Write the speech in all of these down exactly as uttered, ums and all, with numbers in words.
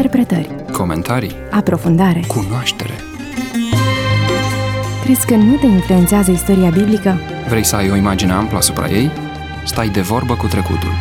Interpretări, comentarii, aprofundare, cunoaștere. Crezi că nu te influențează istoria biblică? Vrei să ai o imagine amplă asupra ei? Stai de vorbă cu trecutul.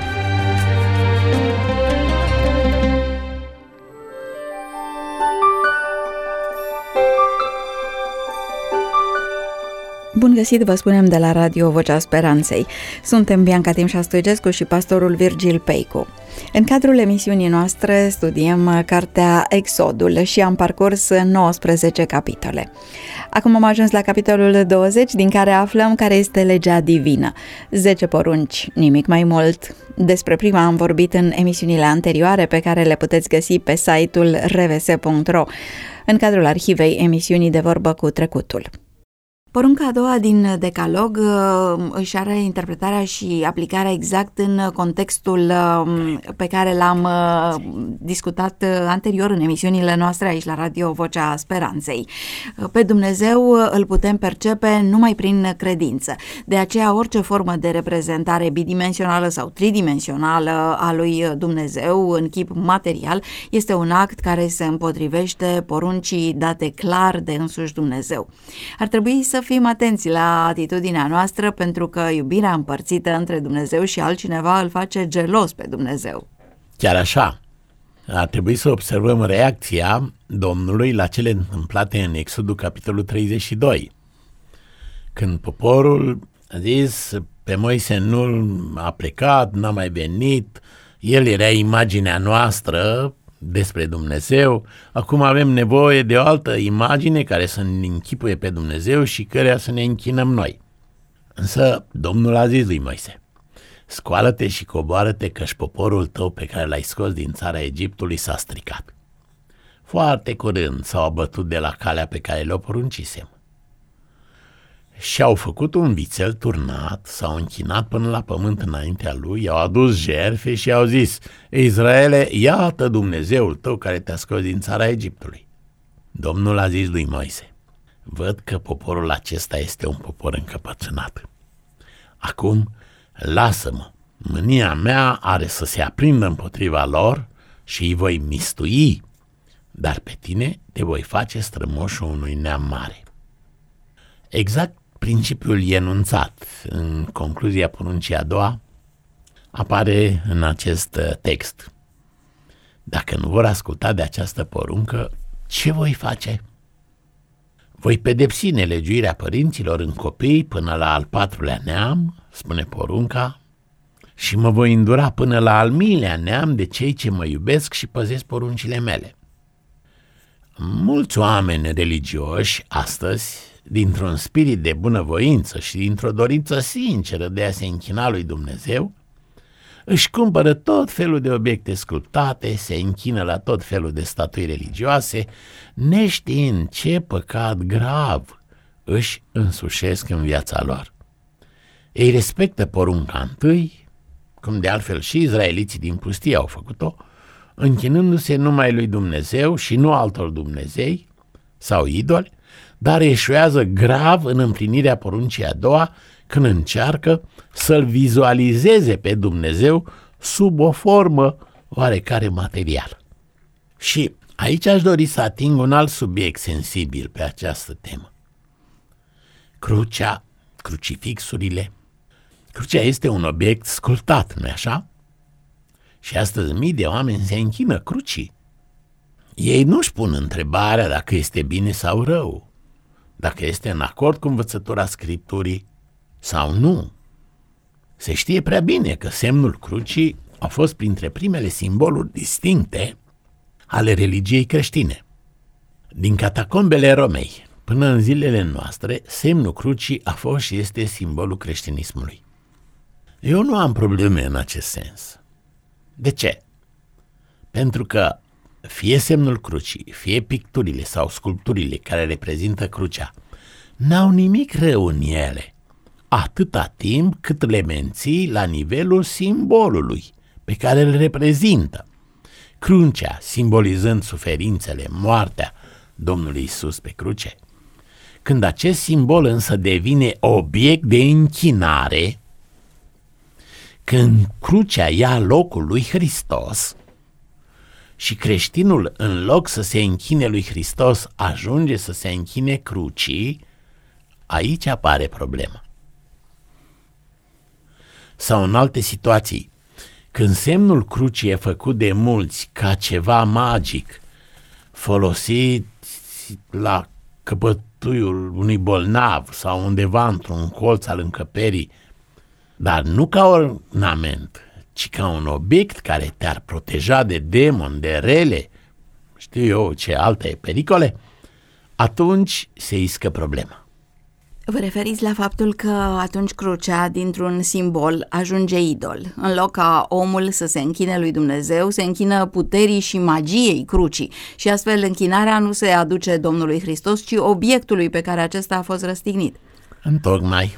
Bun găsit, vă spunem de la Radio Vocea Speranței. Suntem Bianca Timșa Stoigescu și pastorul Virgil Peicu. În cadrul emisiunii noastre studiem cartea Exodul și am parcurs nouăsprezece capitole. Acum am ajuns la capitolul douăzeci, din care aflăm care este legea divină. zece porunci, nimic mai mult. Despre prima am vorbit în emisiunile anterioare, pe care le puteți găsi pe site-ul r v s punct r o, în cadrul arhivei emisiunii De Vorbă cu Trecutul. Porunca a doua din Decalog își are interpretarea și aplicarea exact în contextul pe care l-am discutat anterior în emisiunile noastre aici la Radio Vocea Speranței. Pe Dumnezeu îl putem percepe numai prin credință. De aceea orice formă de reprezentare bidimensională sau tridimensională a lui Dumnezeu în chip material este un act care se împotrivește poruncii date clar de însuși Dumnezeu. Ar trebui să fim atenți la atitudinea noastră, pentru că iubirea împărțită între Dumnezeu și altcineva îl face gelos pe Dumnezeu. Chiar așa, ar trebui să observăm reacția Domnului la cele întâmplate în Exodul capitolul treizeci și doi. Când poporul a zis, pe Moise nu a plecat, n-a mai venit, el era imaginea noastră despre Dumnezeu, acum avem nevoie de o altă imagine care să ne închipuie pe Dumnezeu și căreia să ne închinăm noi. Însă Domnul a zis lui Moise, scoală-te și coboară-te, căci poporul tău pe care l-ai scos din țara Egiptului s-a stricat. Foarte curând s-au abătut de la calea pe care le-o poruncisem. Și-au făcut un vițel turnat, s-au închinat până la pământ înaintea lui, i-au adus jertfe și i-au zis, Israele, iată Dumnezeul tău care te-a scos din țara Egiptului. Domnul a zis lui Moise, văd că poporul acesta este un popor încăpățânat. Acum lasă-mă, mânia mea are să se aprindă împotriva lor și îi voi mistui, dar pe tine te voi face strămoșul unui neam mare. Exact principiul enunțat în concluzia poruncii a doua apare în acest text. Dacă nu vor asculta de această poruncă, ce voi face? Voi pedepsi nelegiuirea părinților în copii până la al patrulea neam, spune porunca, și mă voi îndura până la al miilea neam de cei ce mă iubesc și păzesc poruncile mele. Mulți oameni religioși astăzi, dintr-un spirit de bunăvoință și dintr-o dorință sinceră de a se închina lui Dumnezeu, își cumpără tot felul de obiecte sculptate, se închină la tot felul de statui religioase, neștiind ce păcat grav își însușesc în viața lor. Ei respectă porunca întâi, cum de altfel și izraeliții din pustie au făcut-o, închinându-se numai lui Dumnezeu și nu altor dumnezei sau idoli, dar eșuează grav în împlinirea poruncii a doua când încearcă să-L vizualizeze pe Dumnezeu sub o formă oarecare materială. Și aici aș dori să ating un alt subiect sensibil pe această temă. Crucea, crucifixurile. Crucea este un obiect sculptat, nu-i așa? Și astăzi mii de oameni se închină crucii. Ei nu-și pun întrebarea dacă este bine sau rău, dacă este în acord cu învățătura Scripturii sau nu. Se știe prea bine că semnul crucii a fost printre primele simboluri distincte ale religiei creștine. Din catacombele Romei până în zilele noastre, semnul crucii a fost și este simbolul creștinismului. Eu nu am probleme în acest sens. De ce? Pentru că fie semnul crucii, fie picturile sau sculpturile care reprezintă crucea, n-au nimic rău în ele, atâta timp cât le menții la nivelul simbolului pe care îl reprezintă. Crucea simbolizând suferințele, moartea Domnului Iisus pe cruce. Când acest simbol însă devine obiect de închinare, când crucea ia locul lui Hristos, Și creștinul, în loc să se închine lui Hristos, ajunge să se închine crucii, aici apare problema. Sau în alte situații, când semnul crucii e făcut de mulți ca ceva magic, folosit la căpătuiul unui bolnav sau undeva într-un colț al încăperii, dar nu ca ornament, ci ca un obiect care te-ar proteja de demoni, de rele, știu eu ce alte pericole, atunci se iscă problema. Vă referiți la faptul că atunci crucea dintr-un simbol ajunge idol. În loc ca omul să se închine lui Dumnezeu, se închină puterii și magiei crucii și astfel închinarea nu se aduce Domnului Hristos, ci obiectului pe care acesta a fost răstignit. Întocmai.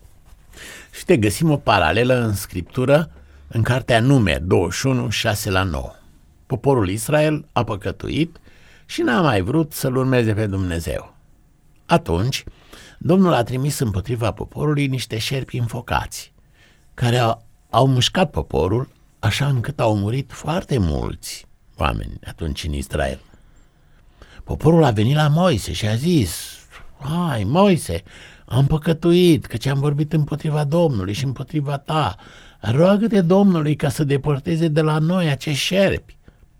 Și te găsim o paralelă în Scriptură, în cartea Numeri douăzeci și unu, șase la nouă. Poporul Israel a păcătuit și n-a mai vrut să-L urmeze pe Dumnezeu. Atunci, Domnul a trimis împotriva poporului niște șerpi înfocați, care au, au mușcat poporul, așa încât au murit foarte mulți oameni atunci în Israel. Poporul a venit la Moise și a zis: hai, Moise, am păcătuit, căci am vorbit împotriva Domnului și împotriva ta. Roagă-te Domnului ca să depărteze de la noi acești șerpi.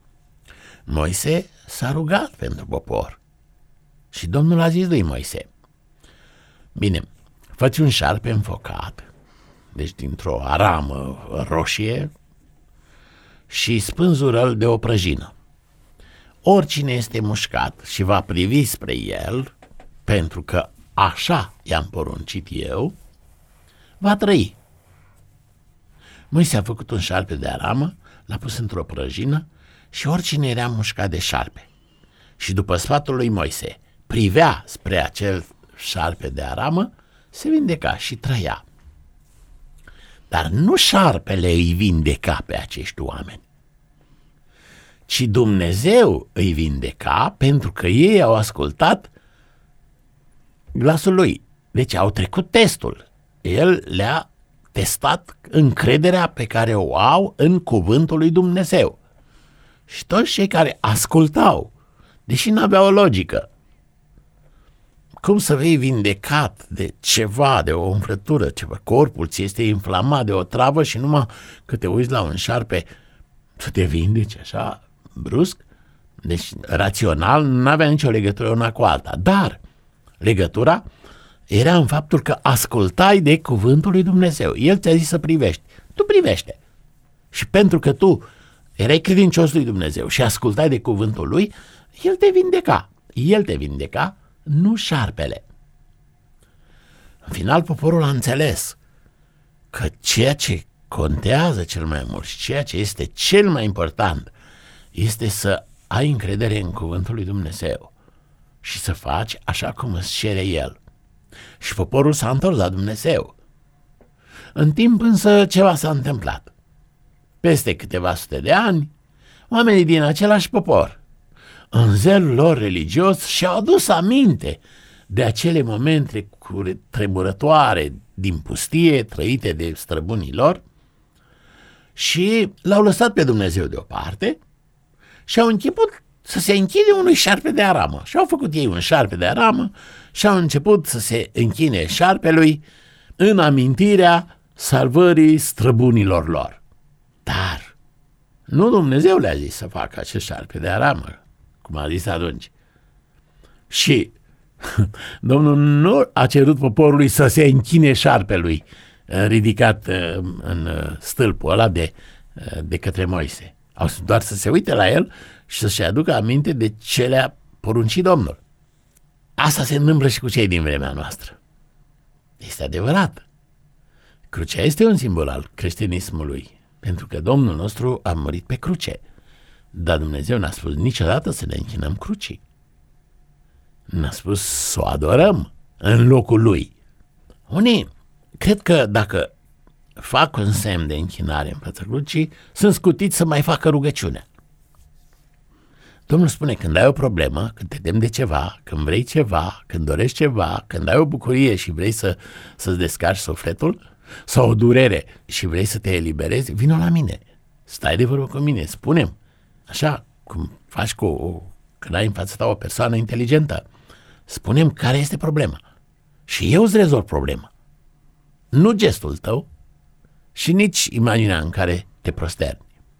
Moise s-a rugat pentru popor și Domnul a zis lui Moise: bine, fă-ți un șarpe înfocat, deci dintr-o aramă roșie, și spânzură-l de o prăjină. Oricine este mușcat și va privi spre el, pentru că așa i-am poruncit eu, va trăi. Moise a făcut un șarpe de aramă, l-a pus într-o prăjină și oricine era mușcat de șarpe și după sfatul lui Moise privea spre acel șarpe de aramă, se vindeca și trăia. Dar nu șarpele îi vindeca pe acești oameni, ci Dumnezeu îi vindeca pentru că ei au ascultat glasul lui. Deci au trecut testul. El le-a testat încrederea pe care o au în cuvântul lui Dumnezeu. Și toți cei care ascultau, deși n-aveau logică, cum să vei vindecat de ceva, de o umflătură, ceva, corpul ți este inflamat de o travă și numai că te uiți la un șarpe să te vindeci așa brusc? Deci rațional n-avea nicio legătură una cu alta, dar legătura era în faptul că ascultai de cuvântul lui Dumnezeu. El ți-a zis să privești, tu privește. Și pentru că tu erai credincios lui Dumnezeu și ascultai de cuvântul lui, el te vindeca. El te vindeca, nu șarpele. În final, poporul a înțeles că ceea ce contează cel mai mult și ceea ce este cel mai important este să ai încredere în cuvântul lui Dumnezeu și să faci așa cum îți cere el. Și poporul s-a întors la Dumnezeu. În timp însă ceva s-a întâmplat. Peste câteva sute de ani, oamenii din același popor, în zelul lor religios, și-au adus aminte de acele momente tremurătoare din pustie trăite de străbunii lor și l-au lăsat pe Dumnezeu deoparte și au început să se închide unui șarpe de aramă. Și au făcut ei un șarpe de aramă și au început să se închine șarpelui în amintirea salvării străbunilor lor. Dar nu Dumnezeu le-a zis să facă acest șarpe de aramă, cum a zis atunci. Și Domnul nu a cerut poporului să se închine șarpelui ridicat în stâlpul ăla de, de către Moise. Au doar să se uite la el și să-și aducă aminte de ce le-a poruncit Domnul. Asta se întâmplă și cu cei din vremea noastră. Este adevărat. Crucea este un simbol al creștinismului, pentru că Domnul nostru a murit pe cruce. Dar Dumnezeu n-a spus niciodată să ne închinăm crucii. N-a spus să o adorăm în locul lui. Unii cred că dacă fac un semn de închinare în fața crucii, sunt scutiți să mai facă rugăciunea. Domnul spune, când ai o problemă, când te temi de ceva, când vrei ceva, când dorești ceva, când ai o bucurie și vrei să, să-ți descarci sufletul, sau o durere și vrei să te eliberezi, vino la mine, stai de vorbă cu mine, spune-mi, așa, cum faci cu, când ai în fața ta o persoană inteligentă. Spune-mi care este problema și eu îți rezolv problema. Nu gestul tău și nici imaginea în care te prosterni.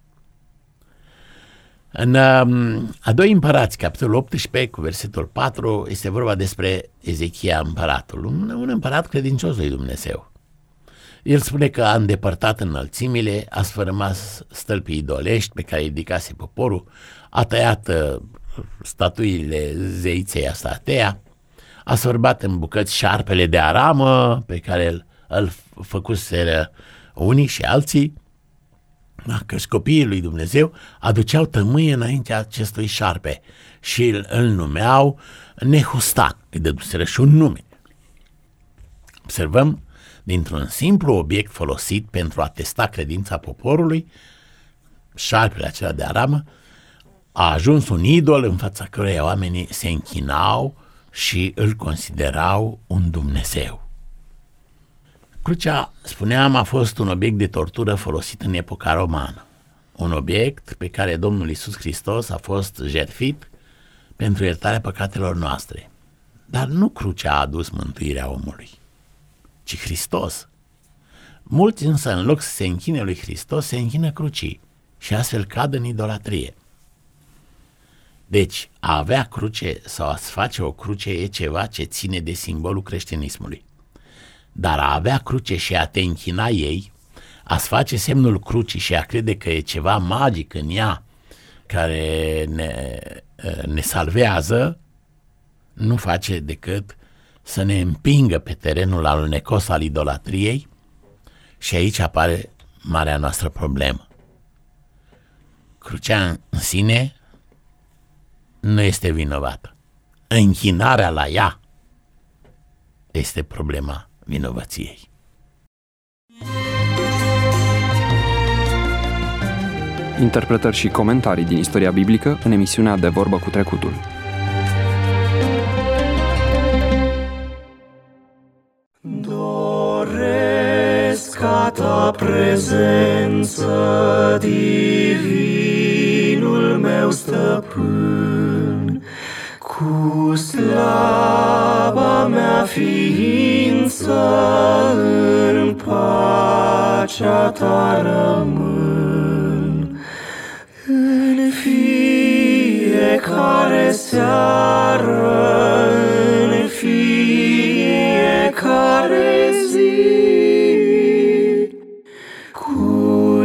În um, a doi Împărați, capitolul optsprezece, cu versetul patru, este vorba despre Ezechia împăratul, un, un împărat credincios lui Dumnezeu. El spune că a îndepărtat înălțimile, a sfărâmat stâlpii idolești pe care îi ridicase poporul, a tăiat uh, statuile zeiței Astatea, a sfărbat în bucăți șarpele de aramă pe care îl, îl făcuseră unii și alții, că copiii lui Dumnezeu aduceau tămâie înaintea acestui șarpe și îl, îl numeau Nehustan, îi dăduseră și un nume. Observăm, dintr-un simplu obiect folosit pentru a testa credința poporului, șarpele acela de aramă, a ajuns un idol în fața căruia oamenii se închinau și îl considerau un Dumnezeu. Crucea, spuneam, a fost un obiect de tortură folosit în epoca romană. Un obiect pe care Domnul Iisus Hristos a fost jertfit pentru iertarea păcatelor noastre. Dar nu crucea a adus mântuirea omului, ci Hristos. Mulți însă, în loc să se închine lui Hristos, se închină crucii și astfel cad în idolatrie. Deci, a avea cruce sau a-ți face o cruce e ceva ce ține de simbolul creștinismului. Dar a avea cruce și a te închina ei, a-ți face semnul crucii și a crede că e ceva magic în ea care ne, ne salvează, nu face decât să ne împingă pe terenul alunecos al idolatriei și aici apare marea noastră problemă. Crucea în sine nu este vinovată. Închinarea la ea este problema vinovăției. Interpretări și comentarii din istoria biblică în emisiunea De Vorbă cu Trecutul. Doresc ca ta prezență, divinul meu stăpân, cu slaba mea ființă în pacea ta rămân. În fiecare seară, în fiecare zi, cu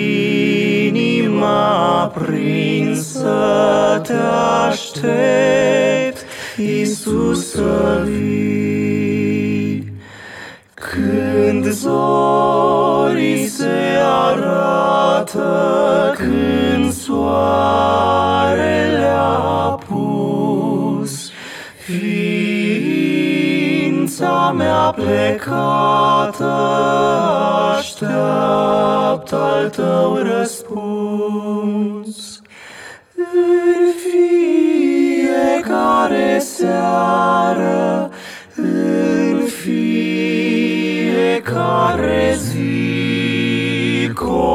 inima aprinsă te aștept, Iisus, să vii. Când zorii se arată, când soarele a pus, ființa mea plecată așteaptă al tău răspuns. În fiecare seară, în fiecare zi,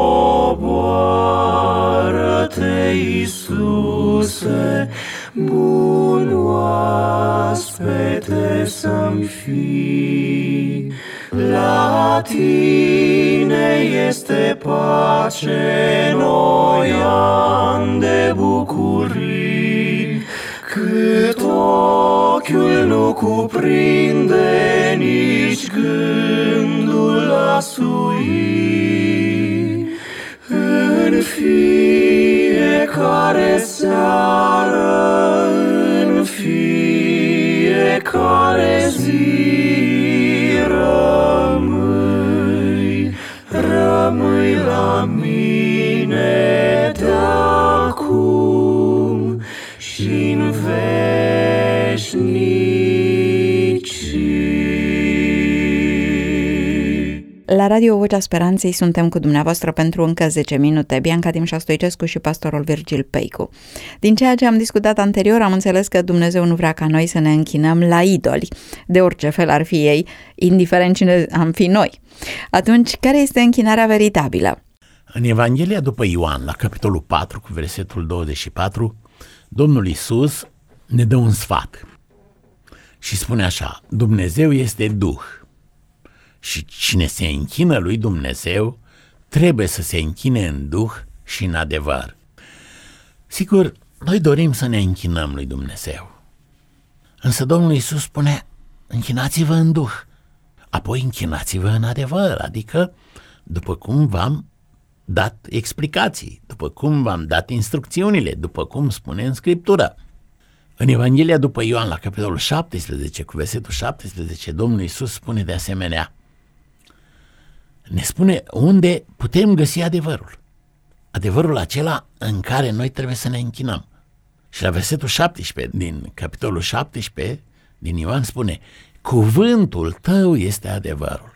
coboară-te, Iisuse, bun oaspete să-mi fii. La tine este pace, noi ani de bucurii, cât ochiul nu cuprinde, nici gândul a sui. În fiecare seară, în fiecare zi, rămâi, rămâi la mine de acum și-n veșnicii. La Radio Vocea Speranței suntem cu dumneavoastră pentru încă zece minute. Bianca Dimșa Stoicescu și pastorul Virgil Peicu. Din ceea ce am discutat anterior, am înțeles că Dumnezeu nu vrea ca noi să ne închinăm la idoli, de orice fel ar fi ei, indiferent cine am fi noi. Atunci, care este închinarea veritabilă? În Evanghelia după Ioan, la capitolul patru, cu versetul douăzeci și patru, Domnul Iisus ne dă un sfat și spune așa: Dumnezeu este Duh și cine se închină lui Dumnezeu trebuie să se închine în Duh și în adevăr. Sigur, noi dorim să ne închinăm lui Dumnezeu, însă Domnul Iisus spune: închinați-vă în Duh, apoi închinați-vă în adevăr, adică după cum v-am dat explicații, după cum v-am dat instrucțiunile, după cum spune în Scriptură. În Evanghelia după Ioan, la capitolul șaptesprezece, cu versetul șaptesprezece, Domnul Iisus spune de asemenea, ne spune unde putem găsi adevărul. Adevărul acela în care noi trebuie să ne închinăm. Și la versetul șaptesprezece din capitolul șaptesprezece din Ioan spune: cuvântul tău este adevărul.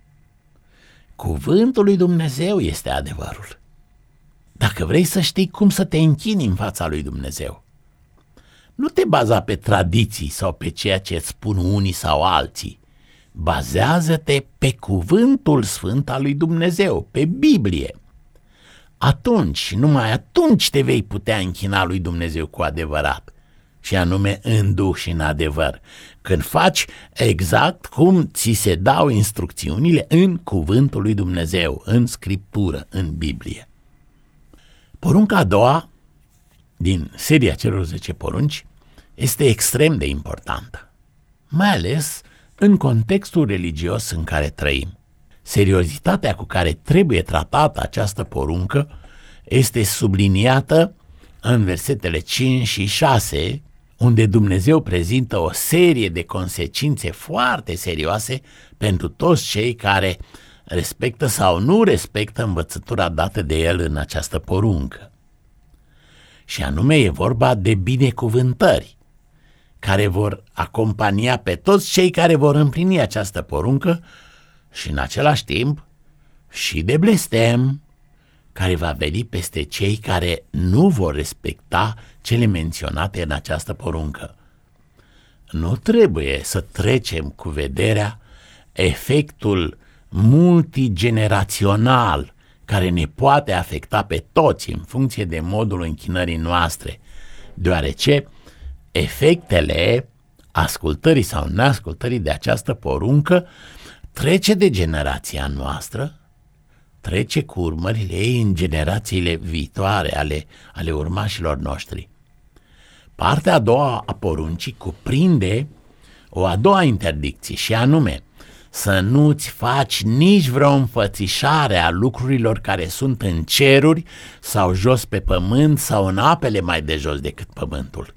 Cuvântul lui Dumnezeu este adevărul. Dacă vrei să știi cum să te închini în fața lui Dumnezeu, nu te baza pe tradiții sau pe ceea ce îți spun unii sau alții. Bazează-te pe cuvântul sfânt al lui Dumnezeu, pe Biblie. Atunci și numai atunci te vei putea închina lui Dumnezeu cu adevărat, și anume în Duh și în adevăr, când faci exact cum ți se dau instrucțiunile în cuvântul lui Dumnezeu, în Scriptură, în Biblie. Porunca a doua din seria celor zece porunci este extrem de importantă, mai ales în contextul religios în care trăim. Seriozitatea cu care trebuie tratată această poruncă este subliniată în versetele cinci și șase, unde Dumnezeu prezintă o serie de consecințe foarte serioase pentru toți cei care respectă sau nu respectă învățătura dată de El în această poruncă. Și anume e vorba de binecuvântări care vor acompania pe toți cei care vor împlini această poruncă și în același timp și de blestem care va veni peste cei care nu vor respecta cele menționate în această poruncă. Nu trebuie să trecem cu vederea efectul multigenerațional care ne poate afecta pe toți în funcție de modul închinării noastre, deoarece efectele ascultării sau neascultării de această poruncă trece de generația noastră, trece cu urmările ei în generațiile viitoare ale, ale urmașilor noștri. Partea a doua a poruncii cuprinde o a doua interdicție și anume să nu-ți faci nici vreo înfățișare a lucrurilor care sunt în ceruri sau jos pe pământ sau în apele mai de jos decât pământul.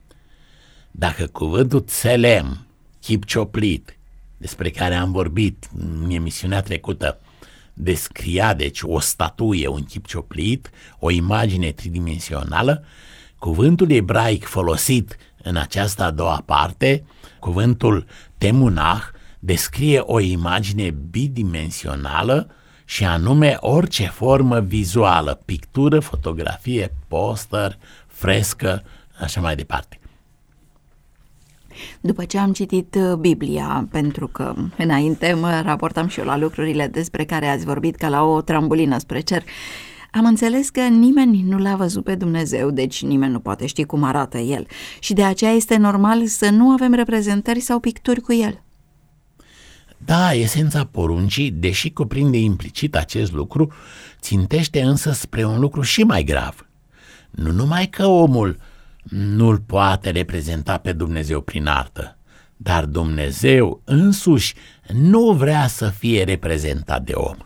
Dacă cuvântul tselem, chip cioplit, despre care am vorbit în emisiunea trecută, descria deci o statuie, un chip cioplit, o imagine tridimensională, cuvântul ebraic folosit în această a doua parte, cuvântul temunah, descrie o imagine bidimensională și anume orice formă vizuală, pictură, fotografie, poster, frescă, așa mai departe. După ce am citit Biblia, pentru că înainte mă raportam și eu la lucrurile despre care ați vorbit ca la o trambulină spre cer, am înțeles că nimeni nu l-a văzut pe Dumnezeu, deci nimeni nu poate ști cum arată El și de aceea este normal să nu avem reprezentări sau picturi cu El. Da, esența poruncii, deși cuprinde implicit acest lucru, țintește însă spre un lucru și mai grav. Nu numai că omul nu-L poate reprezenta pe Dumnezeu prin artă, dar Dumnezeu însuși nu vrea să fie reprezentat de om.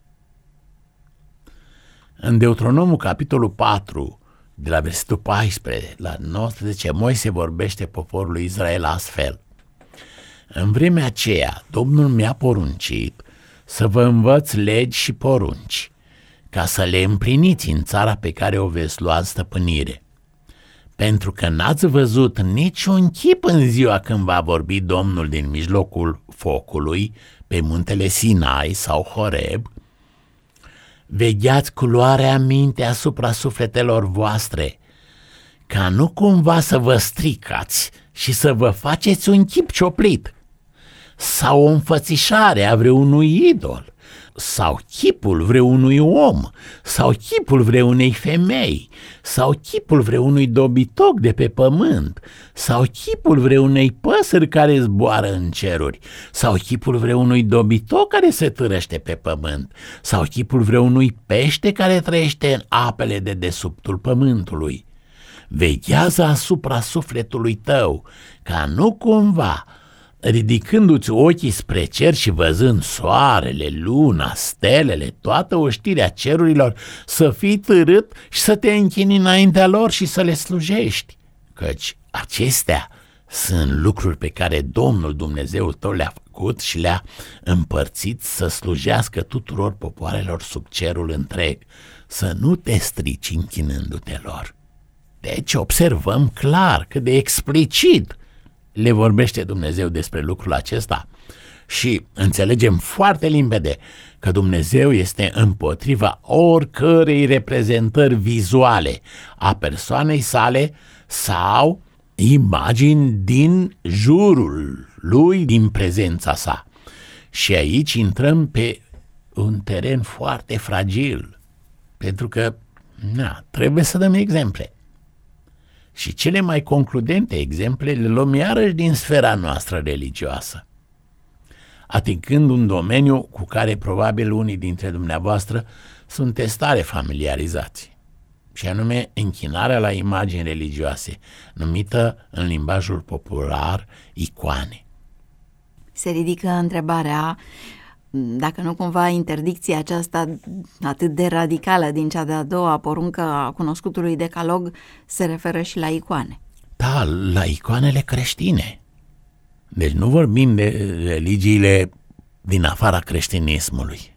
În Deuteronomul capitolul patru, de la versetul paisprezece la nouăsprezece, Moise vorbește poporului Israel astfel: în vremea aceea, Domnul mi-a poruncit să vă învăț legi și porunci, ca să le împliniți în țara pe care o veți lua în stăpânire. Pentru că n-ați văzut niciun chip în ziua când va vorbi Domnul din mijlocul focului pe muntele Sinai sau Horeb, vegheați cu luarea minte asupra sufletelor voastre, ca nu cumva să vă stricați și să vă faceți un chip cioplit sau o înfățișare a vreunui idol, sau chipul vreunui om, sau chipul vreunei femei, sau chipul vreunui dobitoc de pe pământ, sau chipul vreunei păsări care zboară în ceruri, sau chipul vreunui dobitoc care se târăște pe pământ, sau chipul vreunui pește care trăiește în apele de desubtul pământului. Veghează asupra sufletului tău, ca nu cumva, ridicându-ți ochii spre cer și văzând soarele, luna, stelele, toată oștirea cerurilor, să fii târât și să te închini înaintea lor și să le slujești, căci acestea sunt lucruri pe care Domnul Dumnezeul tău le-a făcut și le-a împărțit să slujească tuturor popoarelor sub cerul întreg, să nu te strici închinându-te lor. Deci observăm clar cât de explicit le vorbește Dumnezeu despre lucrul acesta și înțelegem foarte limpede că Dumnezeu este împotriva oricărei reprezentări vizuale a persoanei sale sau imagini din jurul lui, din prezența sa. Și aici intrăm pe un teren foarte fragil, pentru că na, trebuie să dăm exemple. Și cele mai concludente exemple le luăm iarăși din sfera noastră religioasă, atingând un domeniu cu care probabil unii dintre dumneavoastră sunteți tare familiarizați, și anume închinarea la imagini religioase, numită în limbajul popular icoane. Se ridică întrebarea dacă nu cumva interdicția aceasta atât de radicală din cea de-a doua poruncă a cunoscutului decalog se referă și la icoane. Da, la icoanele creștine. Deci nu vorbim de religiile din afara creștinismului.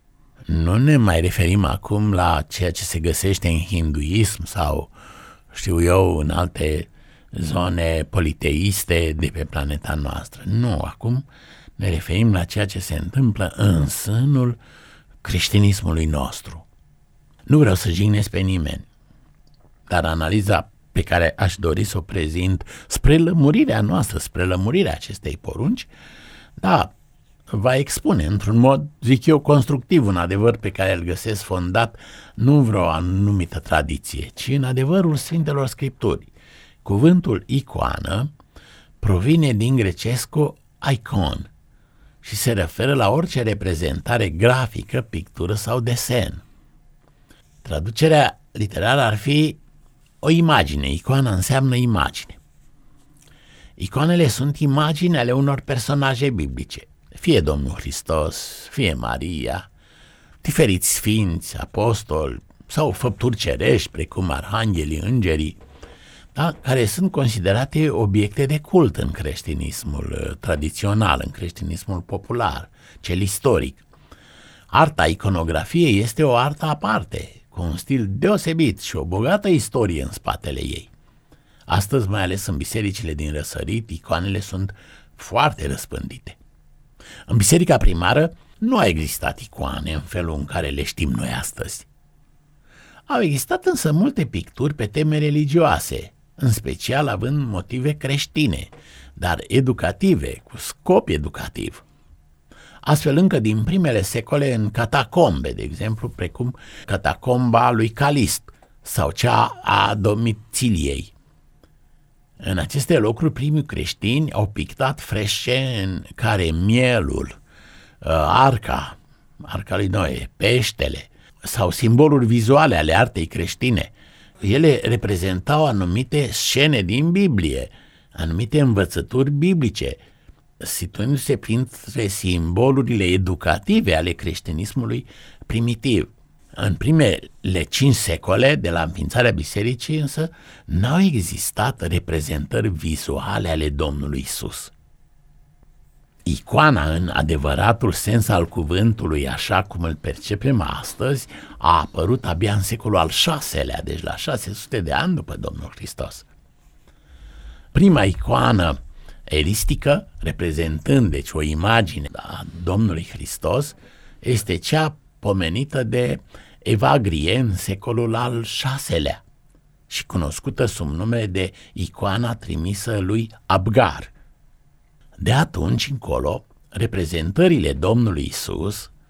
Nu ne mai referim acum la ceea ce se găsește în hinduism sau, știu eu, în alte zone politeiste de pe planeta noastră. Nu, acum ne referim la ceea ce se întâmplă în sânul creștinismului nostru. Nu vreau să jignesc pe nimeni, dar analiza pe care aș dori să o prezint spre lămurirea noastră, spre lămurirea acestei porunci, da, va expune într-un mod, zic eu, constructiv un adevăr pe care îl găsesc fondat nu în vreo anumită tradiție, ci în adevărul Sfintelor Scripturi. Cuvântul icoană provine din grecescul icon și se referă la orice reprezentare grafică, pictură sau desen. Traducerea literară ar fi o imagine. Icoana înseamnă imagine. Icoanele sunt imagini ale unor personaje biblice, fie Domnul Hristos, fie Maria, diferiți sfinți, apostoli sau făpturi cerești, precum arhanghelii, îngerii, da, care sunt considerate obiecte de cult în creștinismul tradițional, în creștinismul popular, cel istoric. Arta iconografiei este o artă aparte, cu un stil deosebit și o bogată istorie în spatele ei. Astăzi, mai ales în bisericile din răsărit, icoanele sunt foarte răspândite. În biserica primară nu au existat icoane în felul în care le știm noi astăzi. Au existat însă multe picturi pe teme religioase, în special având motive creștine, dar educative, cu scop educativ. Astfel încă din primele secole în catacombe, de exemplu, precum catacomba lui Calist sau cea a Domitiliei. În aceste locuri, primii creștini au pictat frește în care mielul, arca, arca lui Noe, peștele sau simboluri vizuale ale artei creștine, ele reprezentau anumite scene din Biblie, anumite învățături biblice, situându-se printre simbolurile educative ale creștinismului primitiv. În primele cinci secole de la înființarea bisericii însă n-au existat reprezentări vizuale ale Domnului Isus. Icoana, în adevăratul sens al cuvântului, așa cum îl percepem astăzi, a apărut abia în secolul al șaselea, deci la șase sute de ani după Domnul Hristos. Prima icoană eristică, reprezentând deci o imagine a Domnului Hristos, este cea pomenită de Evagrie în secolul al șaselea și cunoscută sub numele de icoana trimisă lui Abgar. De atunci încolo, reprezentările Domnului Isus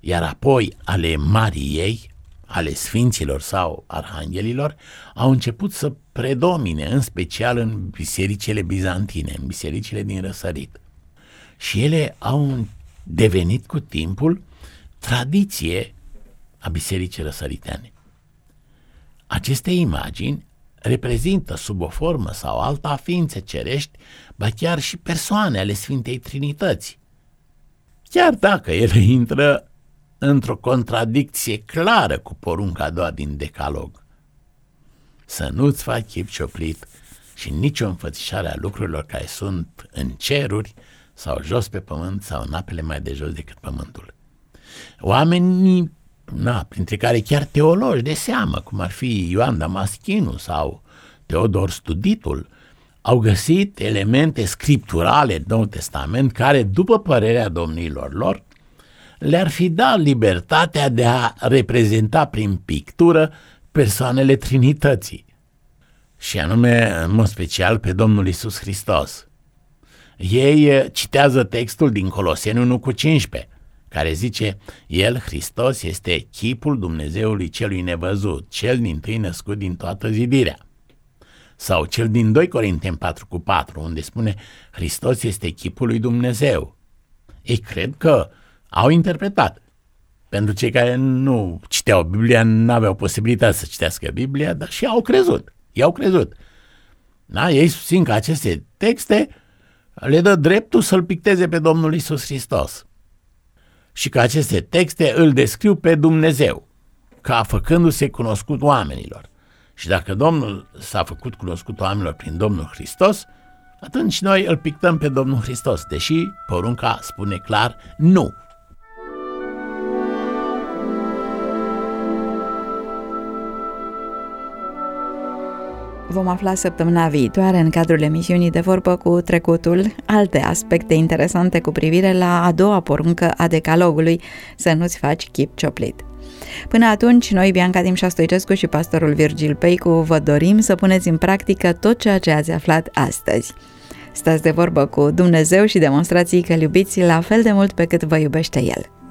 iar apoi ale Mariei, ale sfinților sau arhanghelilor, au început să predomine, în special în bisericile bizantine, în bisericile din răsărit. Și ele au devenit cu timpul tradiție a bisericii răsăriteane. Aceste imagini reprezintă sub o formă sau alta ființe cerești, ba chiar și persoane ale Sfintei Trinități, chiar dacă ele intră într-o contradicție clară cu porunca a doua din Decalog: să nu-ți faci chip cioplit și nicio înfățișare a lucrurilor care sunt în ceruri sau jos pe pământ sau în apele mai de jos decât pământul. Oamenii, na, printre care chiar teologi de seamă, cum ar fi Ioan Damaschinu sau Teodor Studitul, au găsit elemente scripturale în Noul Testament care, după părerea domnilor lor, le-ar fi dat libertatea de a reprezenta prin pictură persoanele Trinității, și anume, în mod special, pe Domnul Iisus Hristos. Ei citează textul din Coloseni unu cu cincisprezece, care zice: El, Hristos, este chipul Dumnezeului celui nevăzut, cel dintâi născut din toată zidirea. Sau cel din doi Corinteni patru cu patru, unde spune: Hristos este chipul lui Dumnezeu. Ei cred că au interpretat. Pentru cei care nu citeau Biblia, nu aveau posibilitatea să citească Biblia, dar și au crezut. I-au crezut. Da? Ei susțin că aceste texte le dă dreptul să-L picteze pe Domnul Iisus Hristos și că aceste texte îl descriu pe Dumnezeu ca făcându-se cunoscut oamenilor. Și dacă Domnul s-a făcut cunoscut oamenilor prin Domnul Hristos, atunci noi îl pictăm pe Domnul Hristos, deși porunca spune clar nu. Vom afla săptămâna viitoare, în cadrul emisiunii De Vorbă cu Trecutul, alte aspecte interesante cu privire la a doua poruncă a Decalogului: să nu-ți faci chip cioplit. Până atunci, noi, Bianca Dimșa Stoicescu și pastorul Virgil Peicu, vă dorim să puneți în practică tot ceea ce ați aflat astăzi. Stați de vorbă cu Dumnezeu și demonstrați că îl iubiți la fel de mult pe cât vă iubește El.